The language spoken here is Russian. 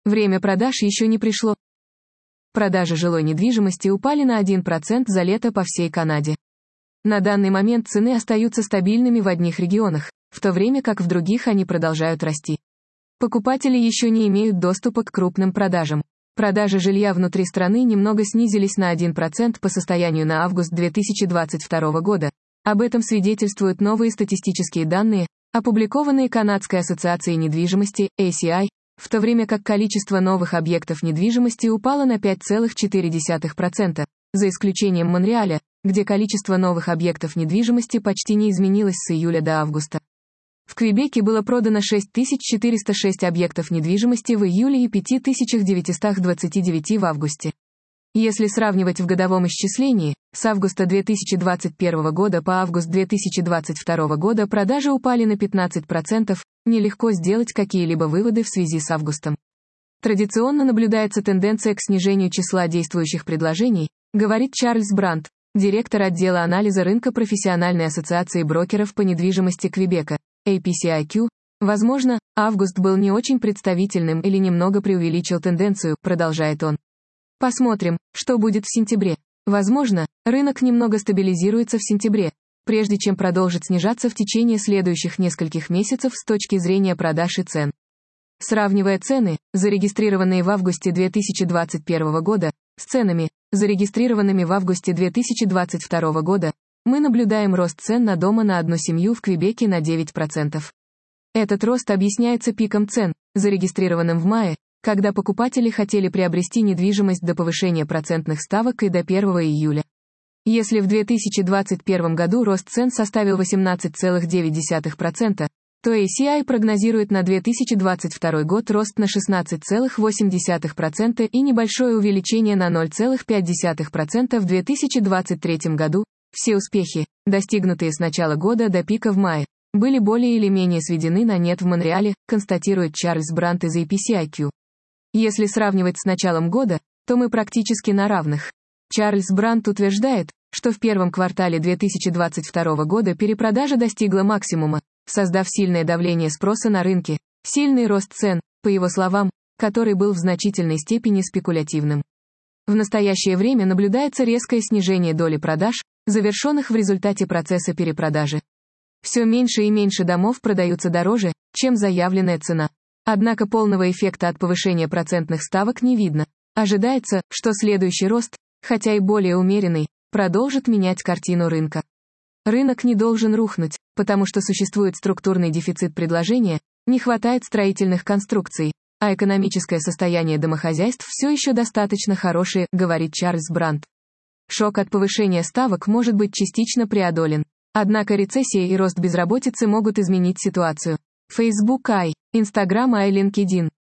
Время продаж еще не пришло. Продажи жилой недвижимости упали на 1% за лето по всей Канаде. На данный момент цены остаются стабильными в одних регионах, в то время как в других они продолжают расти. Покупатели еще не имеют доступа к крупным продажам. Продажи жилья внутри страны немного снизились на 1% по состоянию на август 2022 года. Об этом свидетельствуют новые статистические данные, опубликованные Канадской ассоциацией недвижимости, ACI, в то время как количество новых объектов недвижимости упало на 5,4%, за исключением Монреаля, где количество новых объектов недвижимости почти не изменилось с июля до августа. В Квебеке было продано 6406 объектов недвижимости в июле и 5929 в августе. Если сравнивать в годовом исчислении, с августа 2021 года по август 2022 года продажи упали на 15%, нелегко сделать какие-либо выводы в связи с августом. Традиционно наблюдается тенденция к снижению числа действующих предложений, говорит Чарльз Брандт, директор отдела анализа рынка профессиональной ассоциации брокеров по недвижимости Квебека, APCIQ. Возможно, август был не очень представительным или немного преувеличил тенденцию, продолжает он. Посмотрим, что будет в сентябре. Возможно, рынок немного стабилизируется в сентябре, прежде чем продолжит снижаться в течение следующих нескольких месяцев с точки зрения продаж и цен. Сравнивая цены, зарегистрированные в августе 2021 года, с ценами, зарегистрированными в августе 2022 года, мы наблюдаем рост цен на дома на одну семью в Квебеке на 9%. Этот рост объясняется пиком цен, зарегистрированным в мае, когда покупатели хотели приобрести недвижимость до повышения процентных ставок и до 1 июля. Если в 2021 году рост цен составил 18,9%, то ACI прогнозирует на 2022 год рост на 16,8% и небольшое увеличение на 0,5% в 2023 году. Все успехи, достигнутые с начала года до пика в мае, были более или менее сведены на нет в Монреале, констатирует Чарльз Брандт из APCIQ. Если сравнивать с началом года, то мы практически на равных. Чарльз Брандт утверждает, что в первом квартале 2022 года перепродажа достигла максимума, создав сильное давление спроса на рынке, сильный рост цен, по его словам, который был в значительной степени спекулятивным. В настоящее время наблюдается резкое снижение доли продаж, завершенных в результате процесса перепродажи. Все меньше и меньше домов продаются дороже, чем заявленная цена. Однако полного эффекта от повышения процентных ставок не видно. Ожидается, что следующий рост, хотя и более умеренный, продолжит менять картину рынка. Рынок не должен рухнуть, потому что существует структурный дефицит предложения, не хватает строительных конструкций, а экономическое состояние домохозяйств все еще достаточно хорошее, говорит Чарльз Брандт. Шок от повышения ставок может быть частично преодолен. Однако рецессия и рост безработицы могут изменить ситуацию. Facebook и Instagram и LinkedIn.